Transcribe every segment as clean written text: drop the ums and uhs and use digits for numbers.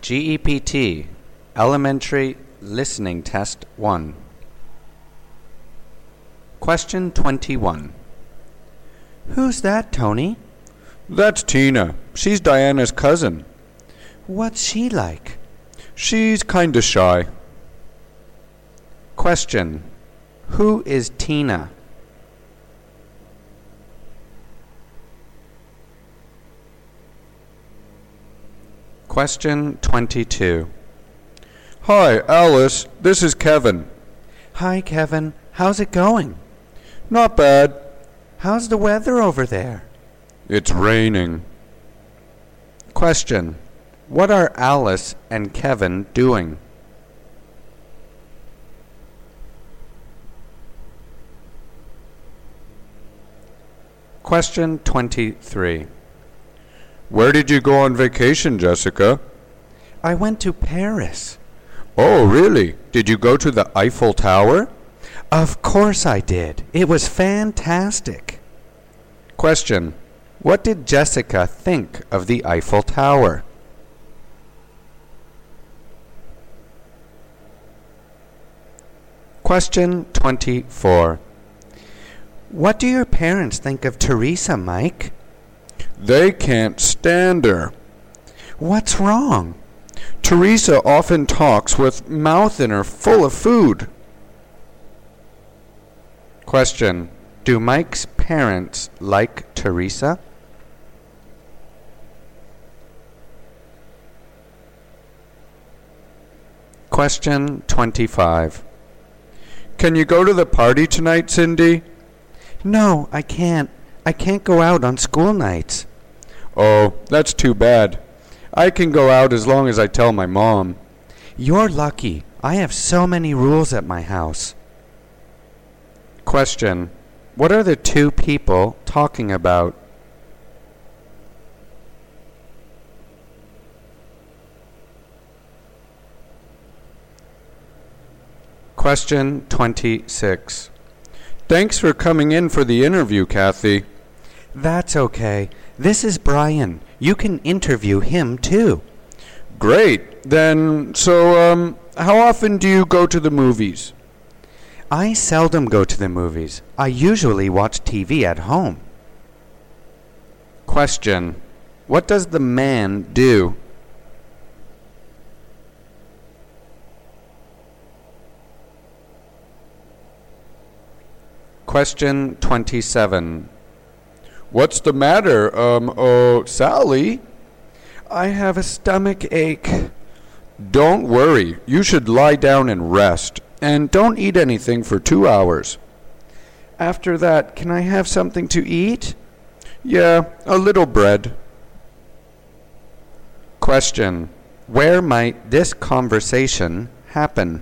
GEPT Elementary Listening Test 1. Question 21. Who's that, Tony? That's Tina. She's Diana's cousin. What's she like? She's kinda shy. Question. Who is Tina? Question 22. Hi, Alice. This is Kevin. Hi, Kevin. How's it going? Not bad. How's the weather over there? It's raining. Question. What are Alice and Kevin doing? Question 23. Where did you go on vacation, Jessica? I went to Paris. Oh, really? Did you go to the Eiffel Tower? Of course I did. It was fantastic. Question. What did Jessica think of the Eiffel Tower? Question 24. What do your parents think of Teresa, Mike? They can't stand her. What's wrong? Teresa often talks with mouth in her full of food. Question. Do Mike's parents like Teresa? Question 25. Can you go to the party tonight, Cindy? No, I can't. I can't go out on school nights. Oh, that's too bad. I can go out as long as I tell my mom. You're lucky. I have so many rules at my house. Question. What are the two people talking about? Question 26. Thanks for coming in for the interview, Kathy. That's okay. This is Brian. You can interview him too. Great. Then, so, how often do you go to the movies? I seldom go to the movies. I usually watch TV at home. Question. What does the man do? Question 27. What's the matter, Sally? I have a stomach ache. Don't worry. You should lie down and rest. And don't eat anything for 2 hours. After that, can I have something to eat? Yeah, a little bread. Question. Where might this conversation happen?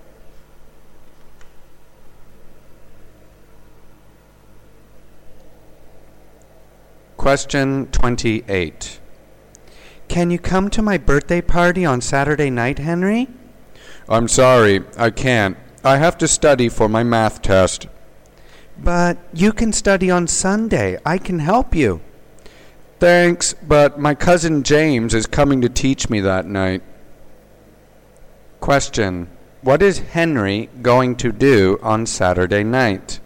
Question 28. Can you come to my birthday party on Saturday night, Henry? I'm sorry, I can't. I have to study for my math test. But you can study on Sunday. I can help you. Thanks, but my cousin James is coming to teach me that night. Question. What is Henry going to do on Saturday night?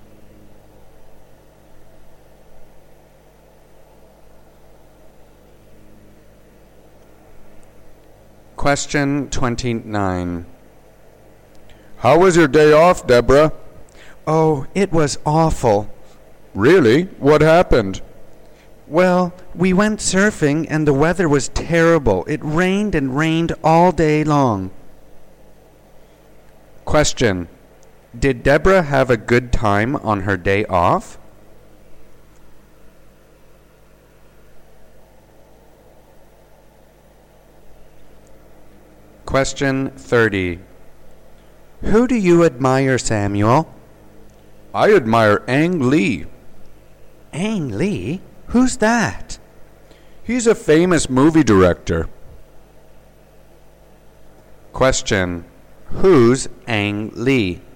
Question 29. How was your day off, Deborah? Oh, it was awful. Really? What happened? Well, we went surfing and the weather was terrible. It rained and rained all day long. Question. Did Deborah have a good time on her day off? Question 30. Who do you admire, Samuel? I admire Ang Lee. Ang Lee? Who's that? He's a famous movie director. Question. Who's Ang Lee?